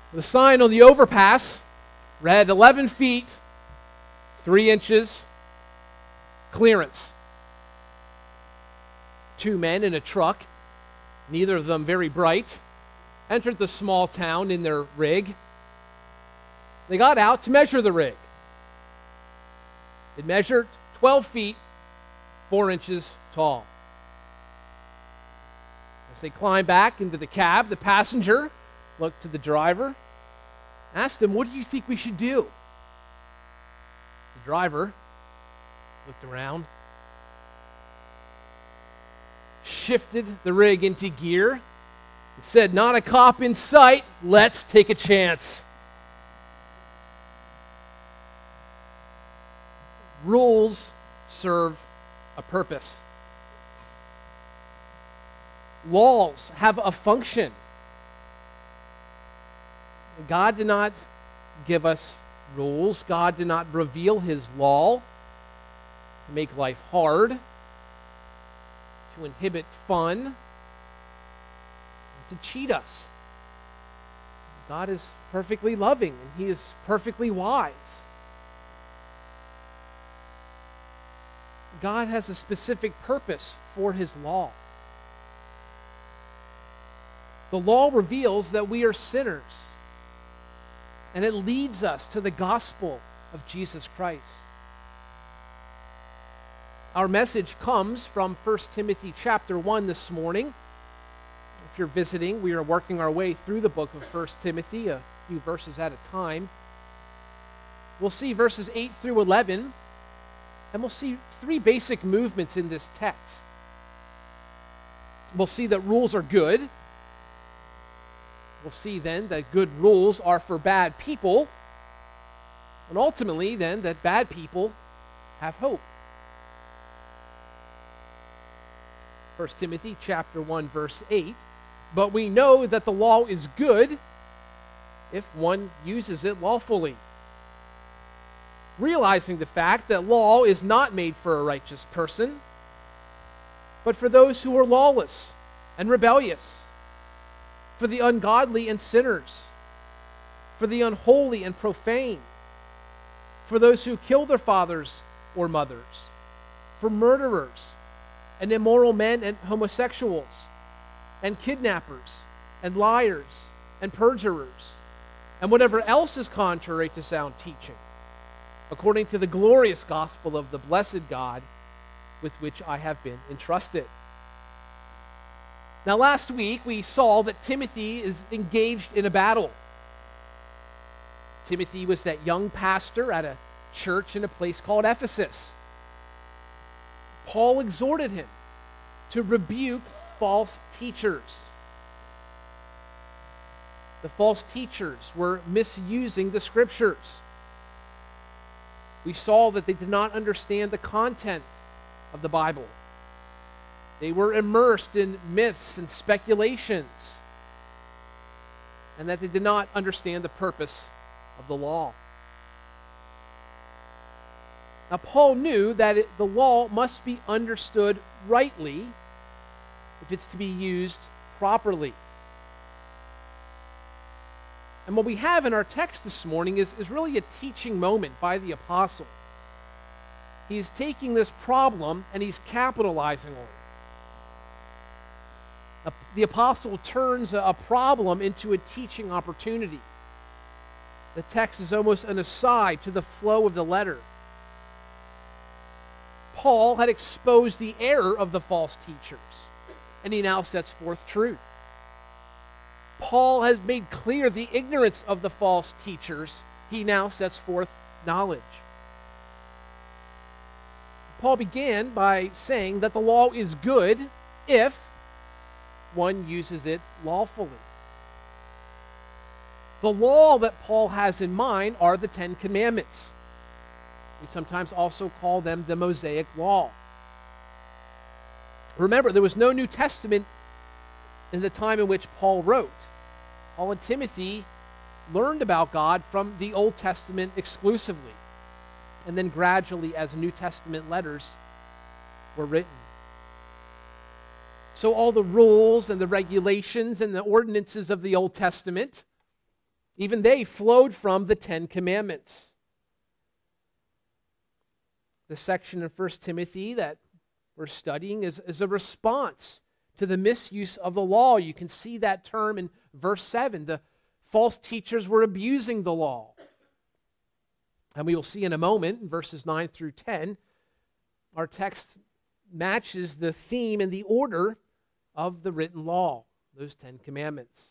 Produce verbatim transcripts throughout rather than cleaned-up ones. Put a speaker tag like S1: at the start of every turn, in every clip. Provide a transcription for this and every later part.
S1: The sign on the overpass read eleven feet, three inches, clearance. Two men in a truck, neither of them very bright, entered the small town in their rig. They got out to measure the rig. It measured twelve feet, four inches tall. As they climbed back into the cab, the passenger looked to the driver, asked him, "What do you think we should do?" The driver looked around, shifted the rig into gear, and said, "Not a cop in sight, let's take a chance." Rules serve a purpose. Laws have a function. God did not give us rules. God did not reveal His law to make life hard, to inhibit fun, to cheat us. God is perfectly loving and He is perfectly wise. God has a specific purpose for His law. The law reveals that we are sinners, and it leads us to the gospel of Jesus Christ. Our message comes from First Timothy chapter one this morning. If you're visiting, we are working our way through the book of First Timothy, a few verses at a time. We'll see verses eight through eleven, and we'll see three basic movements in this text. We'll see that rules are good. We'll see then that good rules are for bad people. And ultimately then that bad people have hope. First Timothy chapter one verse eight. But we know that the law is good if one uses it lawfully, realizing the fact that law is not made for a righteous person, but for those who are lawless and rebellious, for the ungodly and sinners, for the unholy and profane, for those who kill their fathers or mothers, for murderers and immoral men and homosexuals, and kidnappers and liars and perjurers, and whatever else is contrary to sound teaching, according to the glorious gospel of the blessed God with which I have been entrusted. Now, last week we saw that Timothy is engaged in a battle. Timothy was that young pastor at a church in a place called Ephesus. Paul exhorted him to rebuke false teachers. The false teachers were misusing the scriptures. We saw that they did not understand the content of the Bible. They were immersed in myths and speculations, and that they did not understand the purpose of the law. Now, Paul knew that it, the law must be understood rightly if it's to be used properly. And what we have in our text this morning is, is really a teaching moment by the apostle. He's taking this problem and he's capitalizing on it. The apostle turns a problem into a teaching opportunity. The text is almost an aside to the flow of the letter. Paul had exposed the error of the false teachers, and he now sets forth truth. Paul has made clear the ignorance of the false teachers. He now sets forth knowledge. Paul began by saying that the law is good if one uses it lawfully. The law that Paul has in mind are the Ten Commandments. We sometimes also call them the Mosaic Law. Remember, there was no New Testament in the time in which Paul wrote. Paul and Timothy learned about God from the Old Testament exclusively, and then gradually as New Testament letters were written. So all the rules and the regulations and the ordinances of the Old Testament, Even they flowed from the Ten Commandments. The section in First Timothy that we're studying is, is a response to the misuse of the law. You can see that term in verse seven. The false teachers were abusing the law. And we will see in a moment, in verses nine through ten, our text matches the theme and the order of the written law, those Ten Commandments.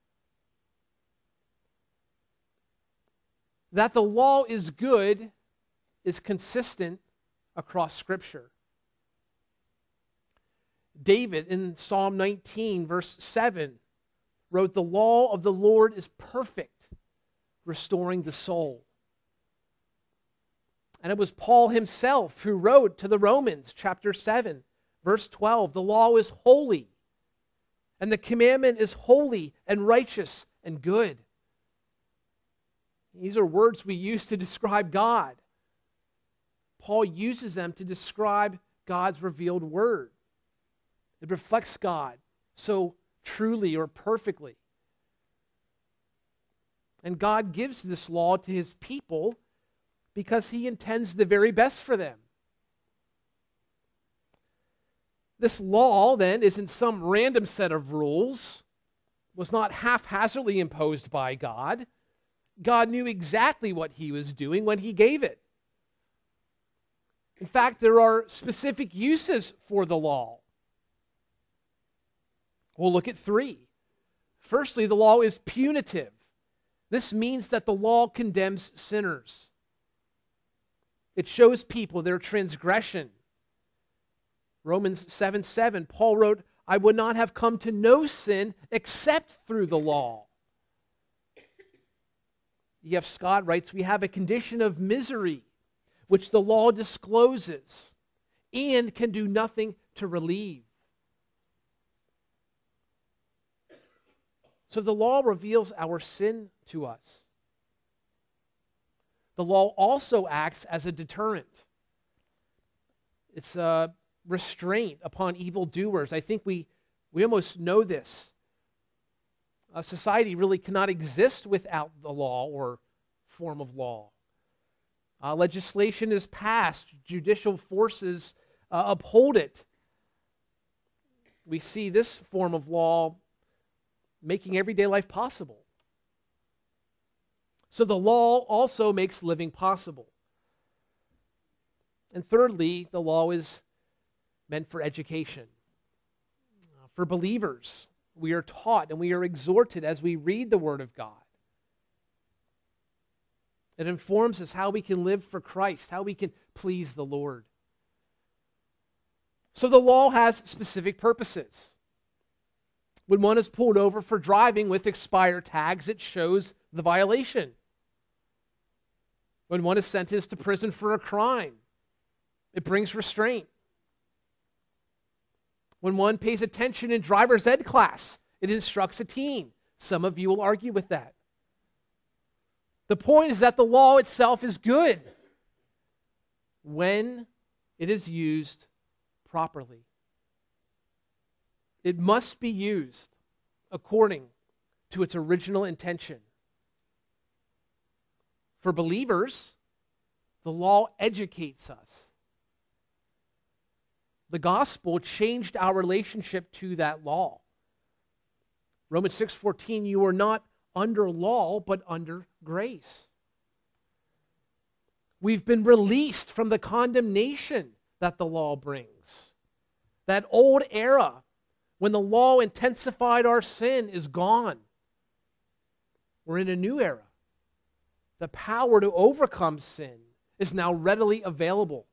S1: That the law is good is consistent across Scripture. David in Psalm nineteen, verse seven, wrote, "The law of the Lord is perfect, restoring the soul." And it was Paul himself who wrote to the Romans, chapter seven, verse twelve, "The law is holy, and the commandment is holy and righteous and good." These are words we use to describe God. Paul uses them to describe God's revealed word. It reflects God so truly or perfectly. And God gives this law to his people because he intends the very best for them. This law, then, isn't some random set of rules, was not haphazardly imposed by God. God knew exactly what he was doing when he gave it. In fact, there are specific uses for the law. We'll look at three. Firstly, the law is punitive. This means that the law condemns sinners. It shows people their transgression. Romans seven seven, Paul wrote, "I would not have come to know sin except through the law." E F Scott writes, "We have a condition of misery which the law discloses and can do nothing to relieve." So the law reveals our sin to us. The law also acts as a deterrent. It's a restraint upon evildoers. I think we, we almost know this. A society really cannot exist without the law or form of law. Uh, legislation is passed. Judicial forces uh, uphold it. We see this form of law making everyday life possible. So the law also makes living possible. And thirdly, the law is meant for education. For believers, we are taught and we are exhorted as we read the Word of God. It informs us how we can live for Christ, how we can please the Lord. So the law has specific purposes. When one is pulled over for driving with expired tags, it shows the violation. When one is sentenced to prison for a crime, it brings restraint. When one pays attention in driver's ed class, it instructs a teen. Some of you will argue with that. The point is that the law itself is good when it is used properly. It must be used according to its original intention. For believers, the law educates us. The gospel changed our relationship to that law. Romans six fourteen, you are not under law, but under grace. We've been released from the condemnation that the law brings. That old era when the law intensified our sin is gone. We're in a new era. The power to overcome sin is now readily available.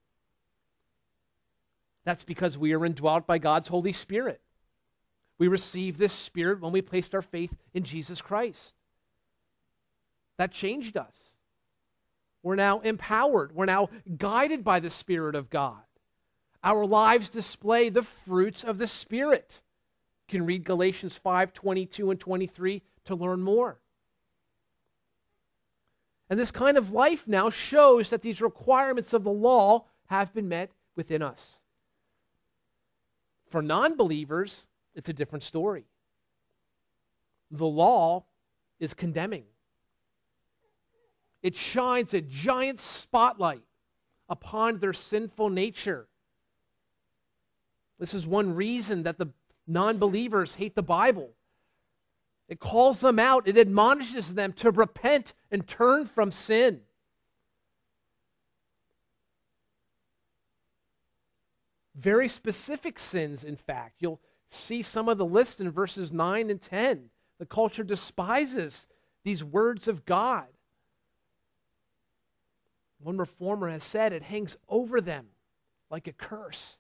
S1: That's because we are indwelt by God's Holy Spirit. We received this Spirit when we placed our faith in Jesus Christ. That changed us. We're now empowered. We're now guided by the Spirit of God. Our lives display the fruits of the Spirit. You can read Galatians five, twenty-two and twenty-three to learn more. And this kind of life now shows that these requirements of the law have been met within us. For non-believers, it's a different story. The law is condemning. It shines a giant spotlight upon their sinful nature. This is one reason that the non-believers hate the Bible. It calls them out. It admonishes them to repent and turn from sin. Very specific sins, in fact. You'll see some of the list in verses nine and ten. The culture despises these words of God. One reformer has said it hangs over them like a curse.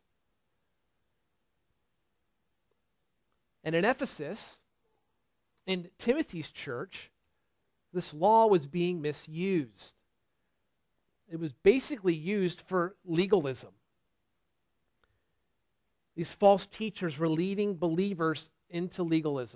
S1: And in Ephesus, in Timothy's church, this law was being misused. It was basically used for legalism. These false teachers were leading believers into legalism.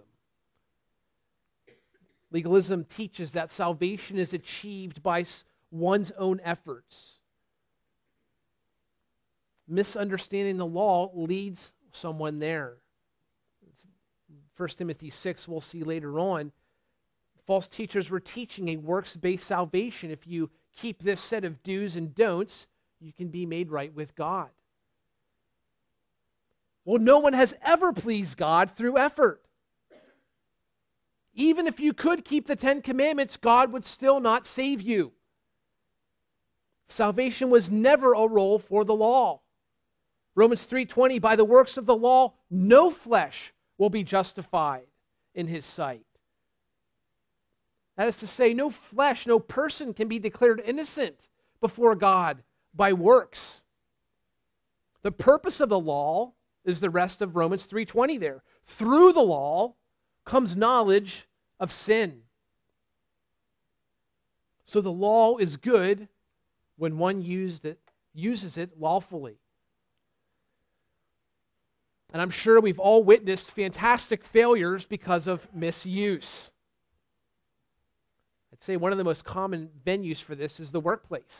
S1: Legalism teaches that salvation is achieved by one's own efforts. Misunderstanding the law leads someone there. First Timothy six, we'll see later on, false teachers were teaching a works-based salvation. If you keep this set of do's and don'ts, you can be made right with God. Well, no one has ever pleased God through effort. Even if you could keep the Ten Commandments, God would still not save you. Salvation was never a role for the law. Romans three twenty, by the works of the law, no flesh will be justified in his sight. That is to say, no flesh, no person can be declared innocent before God by works. The purpose of the law is the rest of Romans three twenty there. Through the law comes knowledge of sin. So the law is good when one used it, uses it lawfully. And I'm sure we've all witnessed fantastic failures because of misuse. I'd say one of the most common venues for this is the workplace.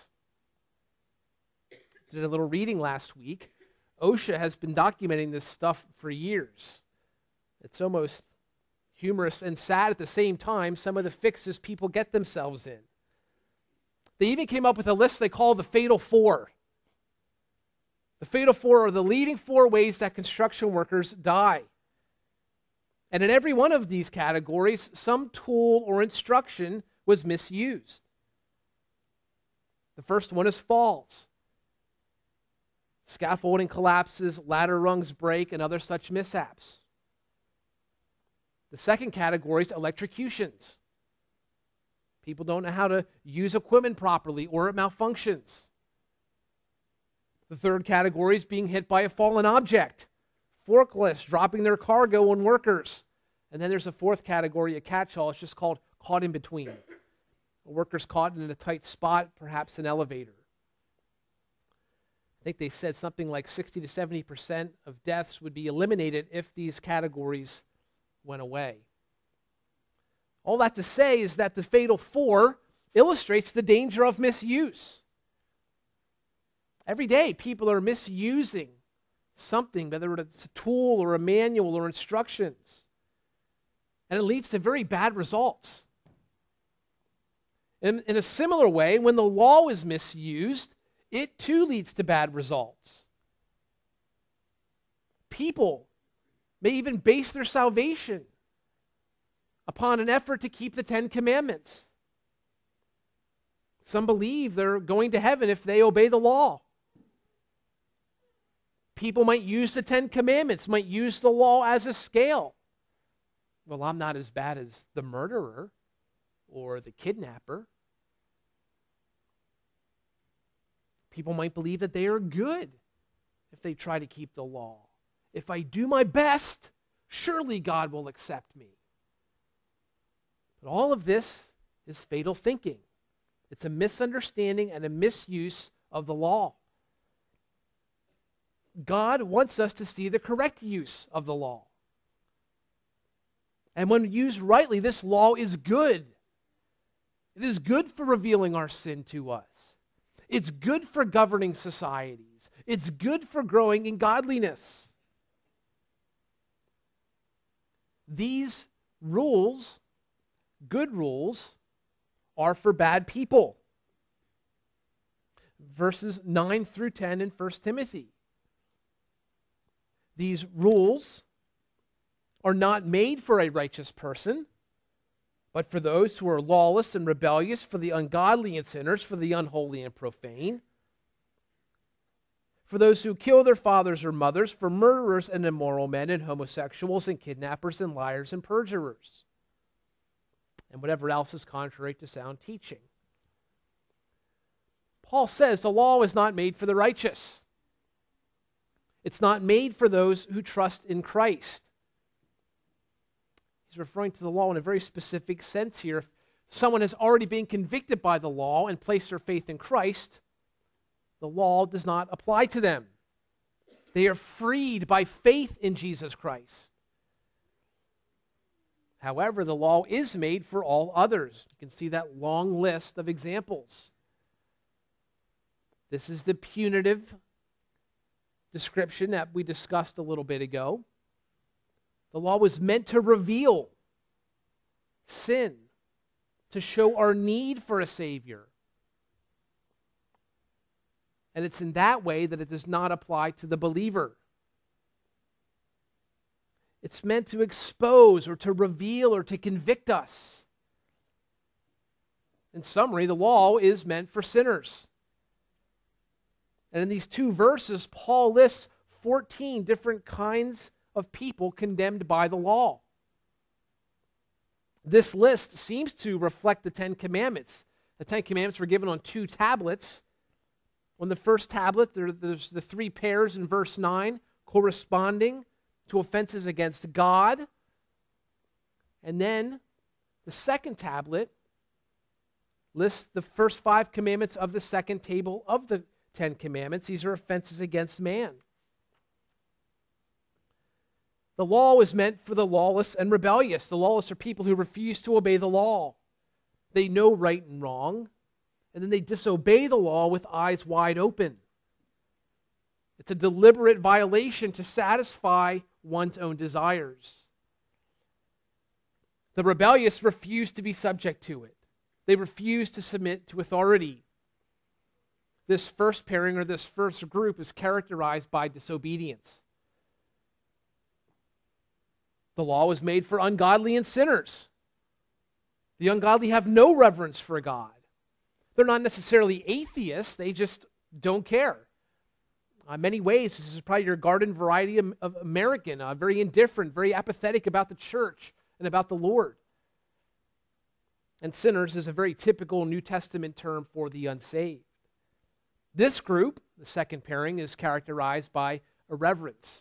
S1: Did a little reading last week. OSHA has been documenting this stuff for years. It's almost humorous and sad at the same time, some of the fixes people get themselves in. They even came up with a list they call the Fatal Four. The Fatal Four are the leading four ways that construction workers die. And in every one of these categories, some tool or instruction was misused. The first one is falls. Scaffolding collapses, ladder rungs break, and other such mishaps. The second category is electrocutions. People don't know how to use equipment properly or it malfunctions. The third category is being hit by a fallen object. Forklifts dropping their cargo on workers. And then there's a fourth category, a catch-all. It's just called caught in between. A worker's caught in a tight spot, perhaps an elevator. I think they said something like sixty to seventy percent of deaths would be eliminated if these categories went away. All that to say is that the Fatal Four illustrates the danger of misuse. Every day, people are misusing something, whether it's a tool or a manual or instructions. And it leads to very bad results. In, in a similar way, when the law is misused, it too leads to bad results. People may even base their salvation upon an effort to keep the Ten Commandments. Some believe they're going to heaven if they obey the law. People might use the Ten Commandments, might use the law as a scale. Well, I'm not as bad as the murderer or the kidnapper. People might believe that they are good if they try to keep the law. If I do my best, surely God will accept me. But all of this is fatal thinking. It's a misunderstanding and a misuse of the law. God wants us to see the correct use of the law. And when used rightly, this law is good. It is good for revealing our sin to us. It's good for governing societies. It's good for growing in godliness. These rules, good rules, are for bad people. verses nine through ten in First Timothy. These rules are not made for a righteous person, but for those who are lawless and rebellious, for the ungodly and sinners, for the unholy and profane, for those who kill their fathers or mothers, for murderers and immoral men and homosexuals and kidnappers and liars and perjurers, and whatever else is contrary to sound teaching. Paul says the law is not made for the righteous. It's not made for those who trust in Christ. He's referring to the law in a very specific sense here. If someone has already been convicted by the law and placed their faith in Christ, the law does not apply to them. They are freed by faith in Jesus Christ. However, the law is made for all others. You can see that long list of examples. This is the punitive description that we discussed a little bit ago. The law was meant to reveal sin, to show our need for a Savior. And it's in that way that it does not apply to the believer. It's meant to expose or to reveal or to convict us. In summary, the law is meant for sinners. And in these two verses, Paul lists fourteen different kinds of people condemned by the law. This list seems to reflect the Ten Commandments. The Ten Commandments were given on two tablets. On the first tablet, there, there's the three pairs in verse nine corresponding to offenses against God. And then the second tablet lists the first five commandments of the second table of the Ten Commandments. These are offenses against man. The law is meant for the lawless and rebellious. The lawless are people who refuse to obey the law. They know right and wrong, and then they disobey the law with eyes wide open. It's a deliberate violation to satisfy one's own desires. The rebellious refuse to be subject to it. They refuse to submit to authority. This first pairing or this first group is characterized by disobedience. The law was made for ungodly and sinners. The ungodly have no reverence for God. They're not necessarily atheists, they just don't care. In uh, many ways, this is probably your garden variety of, of American, uh, very indifferent, very apathetic about the church and about the Lord. And sinners is a very typical New Testament term for the unsaved. This group, the second pairing, is characterized by irreverence.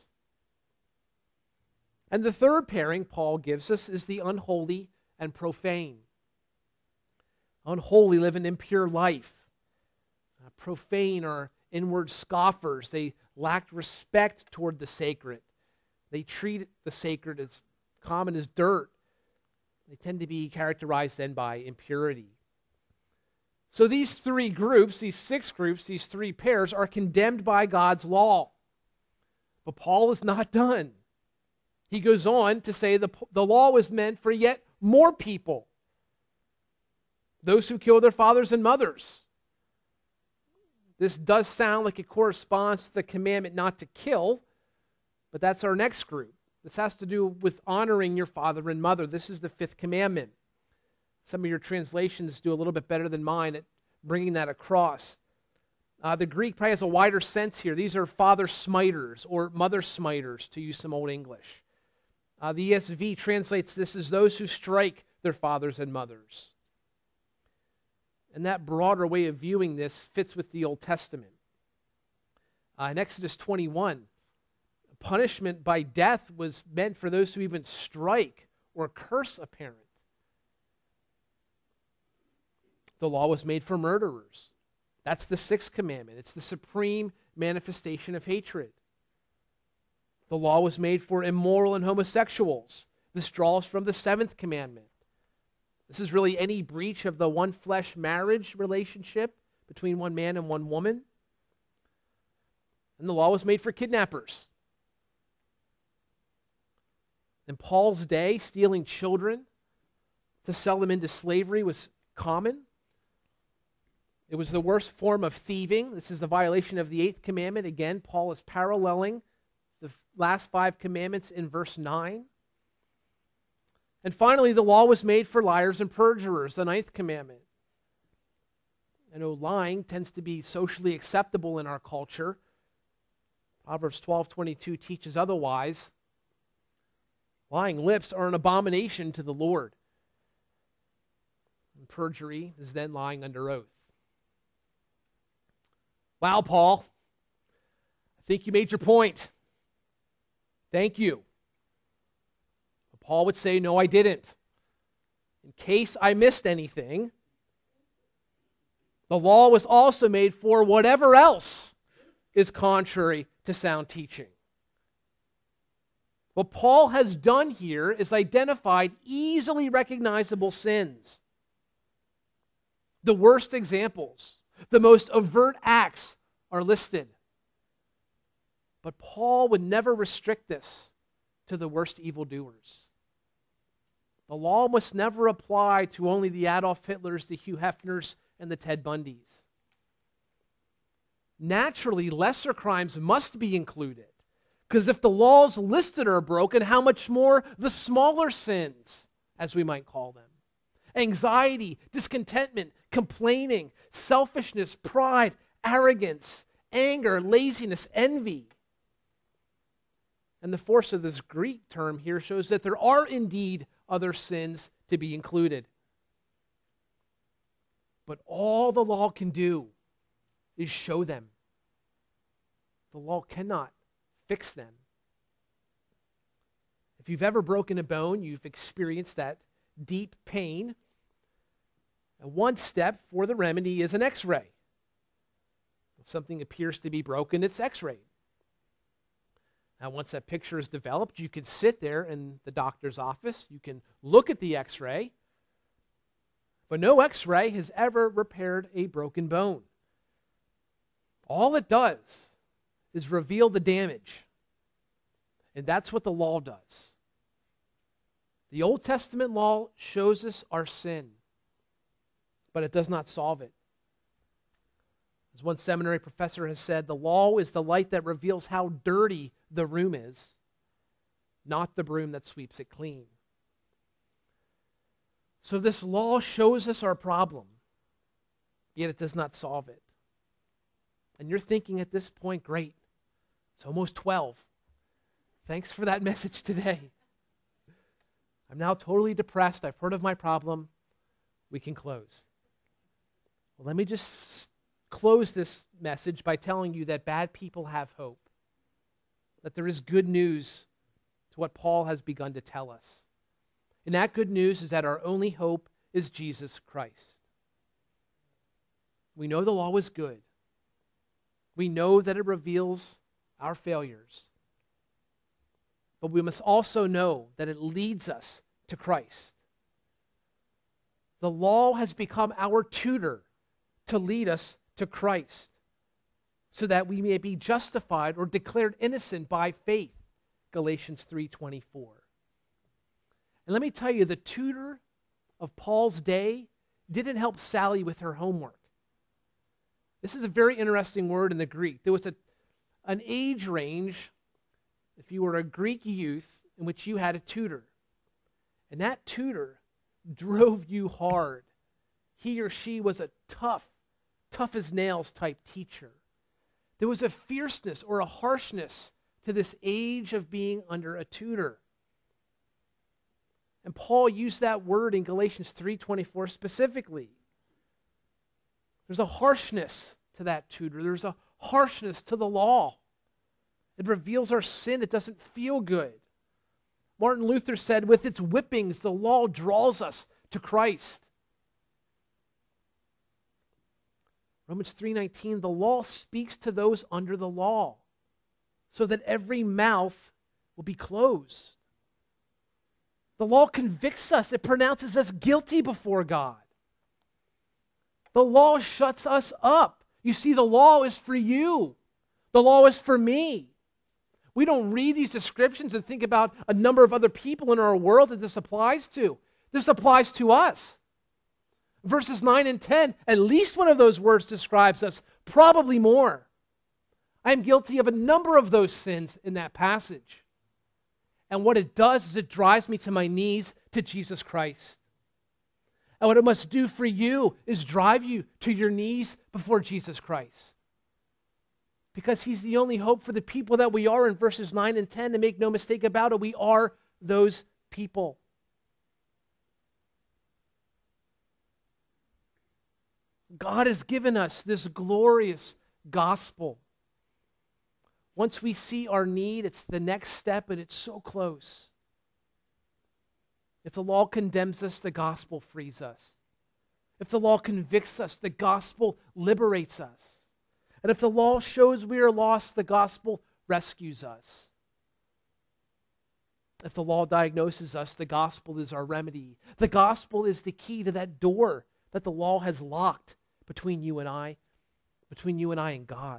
S1: And the third pairing Paul gives us is the unholy and profane. Unholy live an impure life. Uh, profane are inward scoffers. They lack respect toward the sacred. They treat the sacred as common as dirt. They tend to be characterized then by impurity. So these three groups, these six groups, these three pairs are condemned by God's law. But Paul is not done. He goes on to say the, the law was meant for yet more people. Those who kill their fathers and mothers. This does sound like it corresponds to the commandment not to kill, but that's our next group. This has to do with honoring your father and mother. This is the fifth commandment. Some of your translations do a little bit better than mine at bringing that across. Uh, the Greek probably has a wider sense here. These are father smiters or mother smiters, to use some Old English. Uh, the E S V translates this as those who strike their fathers and mothers. And that broader way of viewing this fits with the Old Testament. Uh, in Exodus twenty-one, punishment by death was meant for those who even strike or curse a parent. The law was made for murderers. That's the sixth commandment. It's the supreme manifestation of hatred. The law was made for immoral and homosexuals. This draws from the seventh commandment. This is really any breach of the one flesh marriage relationship between one man and one woman. And the law was made for kidnappers. In Paul's day, stealing children to sell them into slavery was common. It was the worst form of thieving. This is the violation of the eighth commandment. Again, Paul is paralleling the last five commandments in verse nine. And finally, the law was made for liars and perjurers, the ninth commandment. I know lying tends to be socially acceptable in our culture. Proverbs twelve twenty-two teaches otherwise. Lying lips are an abomination to the Lord. And perjury is then lying under oath. Wow, Paul. I think you made your point. Thank you. But Paul would say, no, I didn't. In case I missed anything, the law was also made for whatever else is contrary to sound teaching. What Paul has done here is identified easily recognizable sins. The worst examples, the most overt acts are listed. But Paul would never restrict this to the worst evildoers. The law must never apply to only the Adolf Hitlers, the Hugh Hefners, and the Ted Bundys. Naturally, lesser crimes must be included, because if the laws listed are broken, how much more the smaller sins, as we might call them. Anxiety, discontentment, complaining, selfishness, pride, arrogance, anger, laziness, envy. And the force of this Greek term here shows that there are indeed other sins to be included. But all the law can do is show them. The law cannot fix them. If you've ever broken a bone, you've experienced that deep pain. And one step for the remedy is an x-ray. If something appears to be broken, it's x-rayed. Now, once that picture is developed, you can sit there in the doctor's office. You can look at the x-ray. But no x-ray has ever repaired a broken bone. All it does is reveal the damage. And that's what the law does. The Old Testament law shows us our sin, but it does not solve it. As one seminary professor has said, the law is the light that reveals how dirty the room is, not the broom that sweeps it clean. So this law shows us our problem, yet it does not solve it. And you're thinking at this point, great, it's almost twelve. Thanks for that message today. I'm now totally depressed. I've heard of my problem. We can close. Well, let me just f- close this message by telling you that bad people have hope, that there is good news to what Paul has begun to tell us. And that good news is that our only hope is Jesus Christ. We know the law is good. We know that it reveals our failures. But we must also know that it leads us to Christ. The law has become our tutor to lead us to Christ, so that we may be justified or declared innocent by faith, Galatians three twenty-four. And let me tell you, the tutor of Paul's day didn't help Sally with her homework. This is a very interesting word in the Greek. There was a, an age range, if you were a Greek youth, in which you had a tutor. And that tutor drove you hard. He or she was a tough, tough as nails type teacher. There was a fierceness or a harshness to this age of being under a tutor. And Paul used that word in Galatians three twenty-four specifically. There's a harshness to that tutor. There's a harshness to the law. It reveals our sin. It doesn't feel good. Martin Luther said, with its whippings, the law draws us to Christ. Romans three nineteen, the law speaks to those under the law, so that every mouth will be closed. The law convicts us. It pronounces us guilty before God. The law shuts us up. You see, the law is for you. The law is for me. We don't read these descriptions and think about a number of other people in our world that this applies to. This applies to us. Verses nine and ten, at least one of those words describes us, probably more. I am guilty of a number of those sins in that passage. And what it does is it drives me to my knees to Jesus Christ. And what it must do for you is drive you to your knees before Jesus Christ. Because he's the only hope for the people that we are in verses nine and ten. And make no mistake about it, we are those people. God has given us this glorious gospel. Once we see our need, it's the next step, and it's so close. If the law condemns us, the gospel frees us. If the law convicts us, the gospel liberates us. And if the law shows we are lost, the gospel rescues us. If the law diagnoses us, the gospel is our remedy. The gospel is the key to that door that the law has locked between you and I, between you and I and God.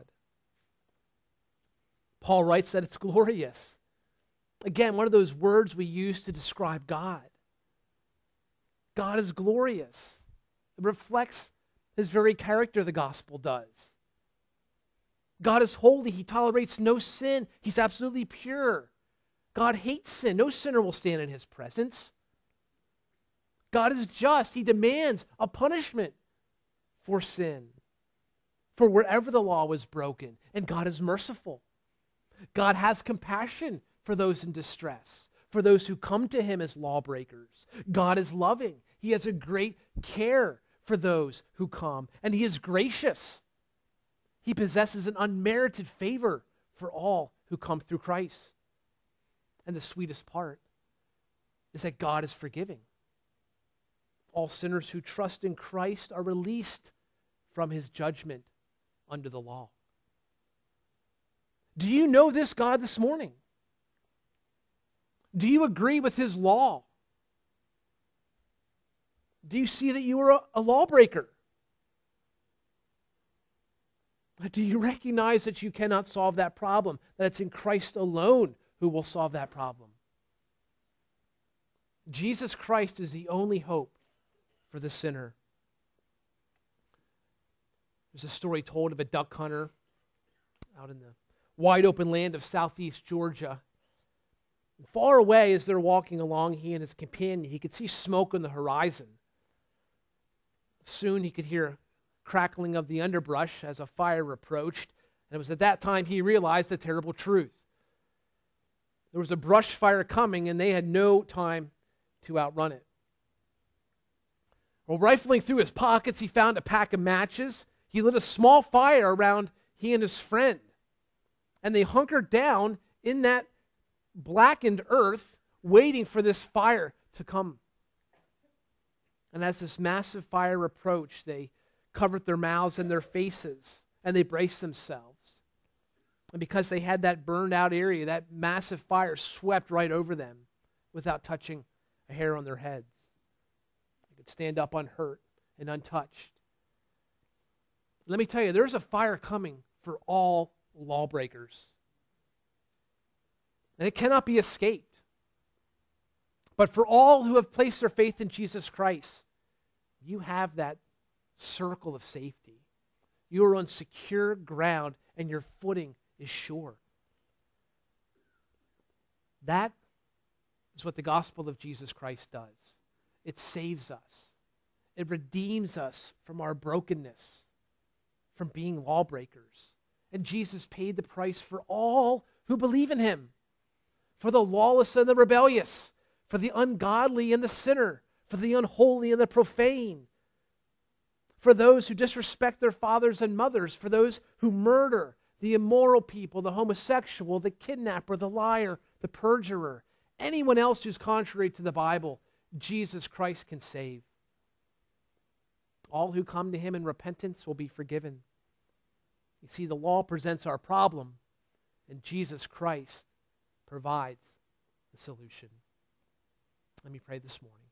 S1: Paul writes that it's glorious. Again, one of those words we use to describe God. God is glorious. It reflects his very character, the gospel does. God is holy. He tolerates no sin. He's absolutely pure. God hates sin. No sinner will stand in his presence. God is just. He demands a punishment for sin, for wherever the law was broken. And God is merciful. God has compassion for those in distress, for those who come to him as lawbreakers. God is loving. He has a great care for those who come, and he is gracious. He possesses an unmerited favor for all who come through Christ. And the sweetest part is that God is forgiving. All sinners who trust in Christ are released from his judgment under the law. Do you know this God this morning? Do you agree with his law? Do you see that you are a, a lawbreaker? Do you recognize that you cannot solve that problem, that it's in Christ alone who will solve that problem? Jesus Christ is the only hope for the sinner. There's a story told of a duck hunter out in the wide open land of southeast Georgia. And far away as they're walking along, he and his companion, he could see smoke on the horizon. Soon he could hear crackling of the underbrush as a fire approached, and it was at that time he realized the terrible truth. There was a brush fire coming, and they had no time to outrun it. Well, rifling through his pockets, he found a pack of matches. He lit a small fire around he and his friend, and they hunkered down in that blackened earth, waiting for this fire to come. And as this massive fire approached, they covered their mouths and their faces, and they braced themselves. And because they had that burned out area, that massive fire swept right over them without touching a hair on their heads. They could stand up unhurt and untouched. Let me tell you, there's a fire coming for all lawbreakers. And it cannot be escaped. But for all who have placed their faith in Jesus Christ, you have that circle of safety. You are on secure ground, and your footing is sure. That is what the gospel of Jesus Christ does. It saves us. It redeems us from our brokenness, from being lawbreakers. And Jesus paid the price for all who believe in him, for the lawless and the rebellious, for the ungodly and the sinner, for the unholy and the profane, for those who disrespect their fathers and mothers, for those who murder, the immoral people, the homosexual, the kidnapper, the liar, the perjurer, anyone else who's contrary to the Bible, Jesus Christ can save. All who come to him in repentance will be forgiven. You see, the law presents our problem, and Jesus Christ provides the solution. Let me pray this morning.